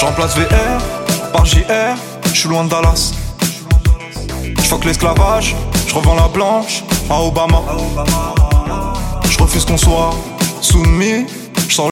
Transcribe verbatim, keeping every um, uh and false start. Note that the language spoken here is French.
Je remplace V R par J R, je suis loin de Dallas. Je fuck l'esclavage, je revends la blanche à Obama. Je refuse qu'on soit soumis